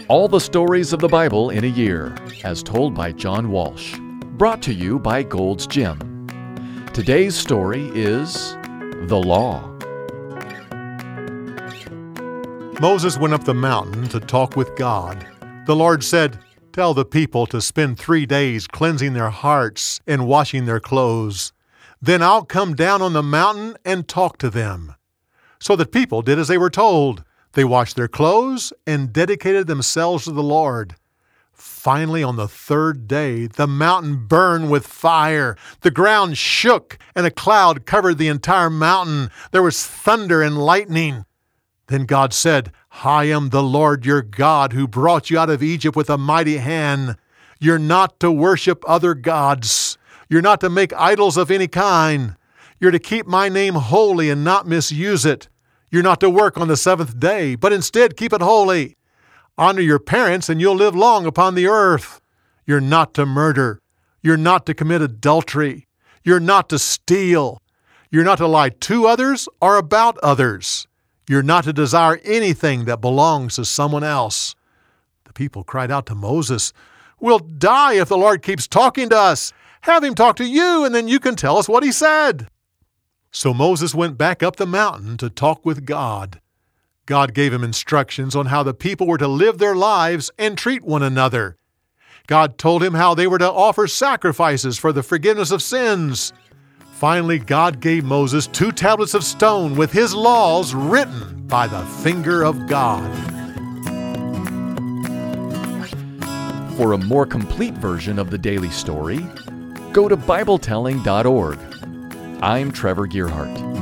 All the stories of the Bible in a year, as told by John Walsh. Brought to you by Gold's Gym. Today's story is The Law. Moses went up the mountain to talk with God. The Lord said, "Tell the people to spend 3 days cleansing their hearts and washing their clothes. Then I'll come down on the mountain and talk to them." So the people did as they were told. They washed their clothes and dedicated themselves to the Lord. Finally, on the 3rd day, the mountain burned with fire. The ground shook, and a cloud covered the entire mountain. There was thunder and lightning. Then God said, "I am the Lord your God who brought you out of Egypt with a mighty hand. You're not to worship other gods. You're not to make idols of any kind. You're to keep my name holy and not misuse it. You're not to work on the 7th day, but instead keep it holy. Honor your parents and you'll live long upon the earth. You're not to murder. You're not to commit adultery. You're not to steal. You're not to lie to others or about others. You're not to desire anything that belongs to someone else." The people cried out to Moses, "We'll die if the Lord keeps talking to us. Have him talk to you, and then you can tell us what he said." So Moses went back up the mountain to talk with God. God gave him instructions on how the people were to live their lives and treat one another. God told him how they were to offer sacrifices for the forgiveness of sins. Finally, God gave Moses 2 tablets of stone with his laws written by the finger of God. For a more complete version of the daily story, go to BibleTelling.org. I'm Trevor Gearhart.